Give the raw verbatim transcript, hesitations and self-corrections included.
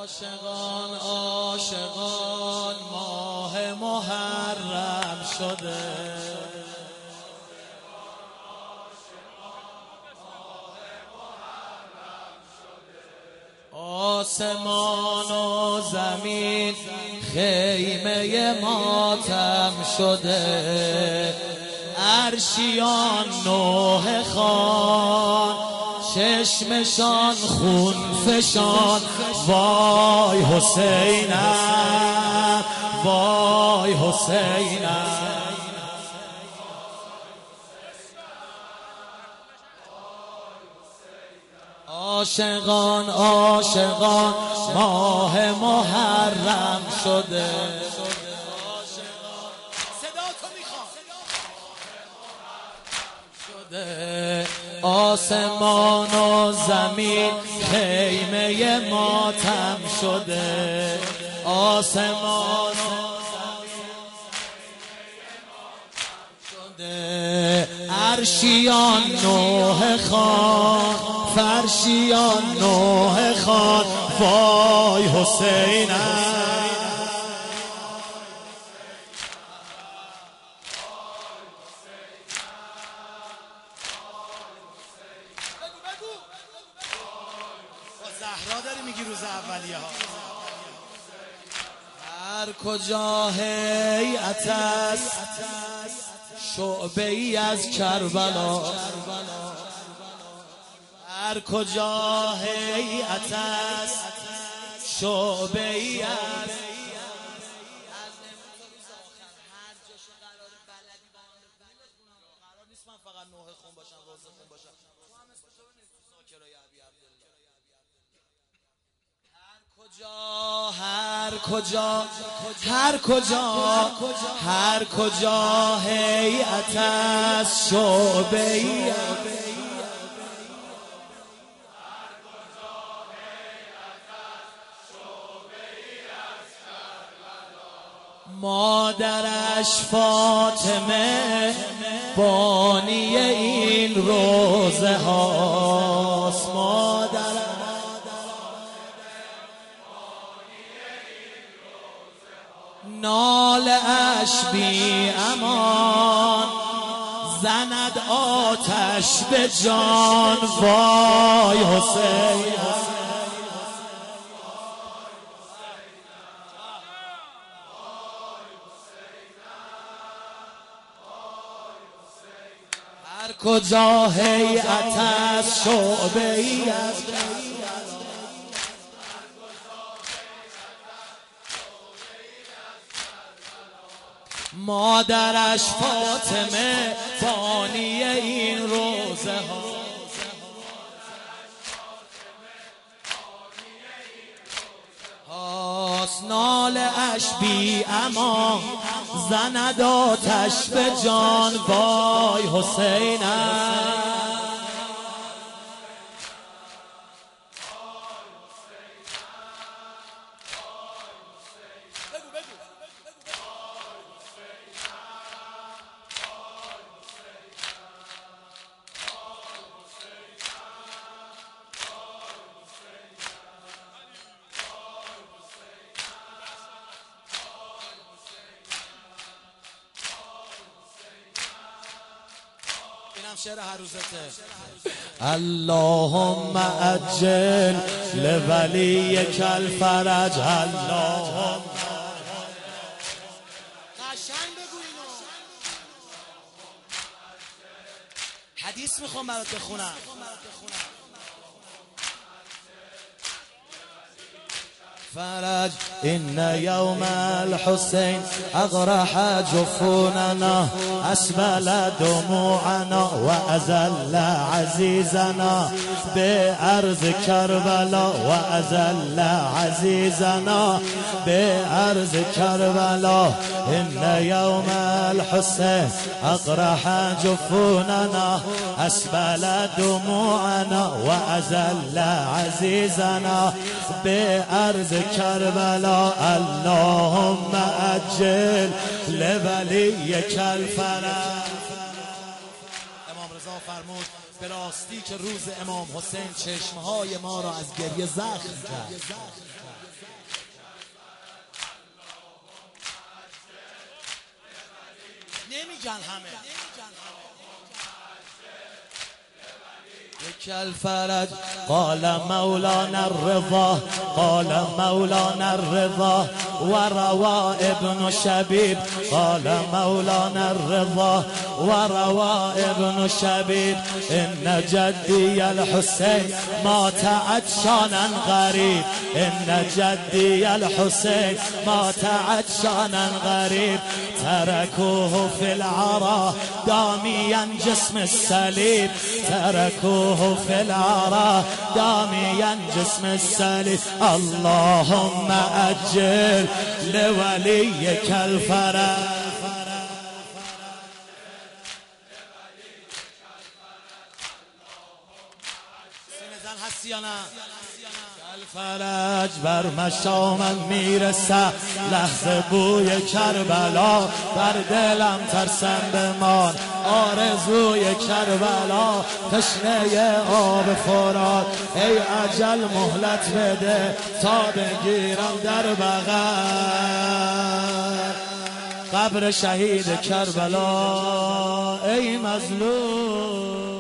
عاشقان عاشقان ماه محرم شده، آسمان و زمین خیمه ماتم شده، عرشیان نوحه خوان چشمشان خون فشان، وای حسینم وای حسینم. عاشقان عاشقان ماه محرم شده، صدا تو میخوام، آسمان و زمین خیمه ماتم شده، آسمان و عرشیان نوحه خوان فرشیان نوحه خوان، وای حسینم. با زهرا داری میگی روز اولیه ها، هر کجا هیئت است شعبه ای از کربلا، هر کجا هیئت است شعبه ای از قرار نیست من فقط نوحه خون باشم روزه خون باشم، تو هم اسم تو بنویس تو ذاکرای ابی عبدالله. هر کجا هر کجا هر کجا هیئت است شعبه ای، مادرش فاطمه بانی این روزه هاست، مادرش ناله اش بی امان زند آتش به جان، وای حسین. هر کجا هیئت است شعبه ای از مادرش فاطمه بانی این روزه ها، ناله اش بی امان زند آتش به جان، وای حسینم. شعر هروزته. اللهم عجل لولیک الفرج، اللهم قشنگ بگو اینو، حدیث میخوام برات بخونم. فرج إن يوم الحسين أغرح جفوننا، أسبل دموعنا وأزل عزيزنا بأرض كربلاء، وأزل عزيزنا بأرض كربلاء. إن يوم الحسين أغرح جفوننا، أسبل دموعنا وأزل عزيزنا بأرض کربلا. اللهم عجل لولیک الفرج. امام رضا فرمود به راستی که روز امام حسین چشمهای ما را از گریه زخم کرد. نمیگن همه. الفرج قال مولانا الرضا قال مولانا الرضا وروى ابن شبيب قال مولانا الرضا وروى ابن شبيب إن جدي الحسين مات عطشانا غريب إن جدي الحسين مات عطشانا غريب تركوه في العرى داميا جسم السليب تركوه في العرى داميا جسم السليب اللهم أجل لوليك الفرج الفرج بر مشامم میرسه لحظه بوی کربلا بر دلم ترسم بمان آرزوی کربلا تشنه آب فرات ای اجل مهلت بده تا بگیرم در بغل قبر شهید کربلا ای مظلوم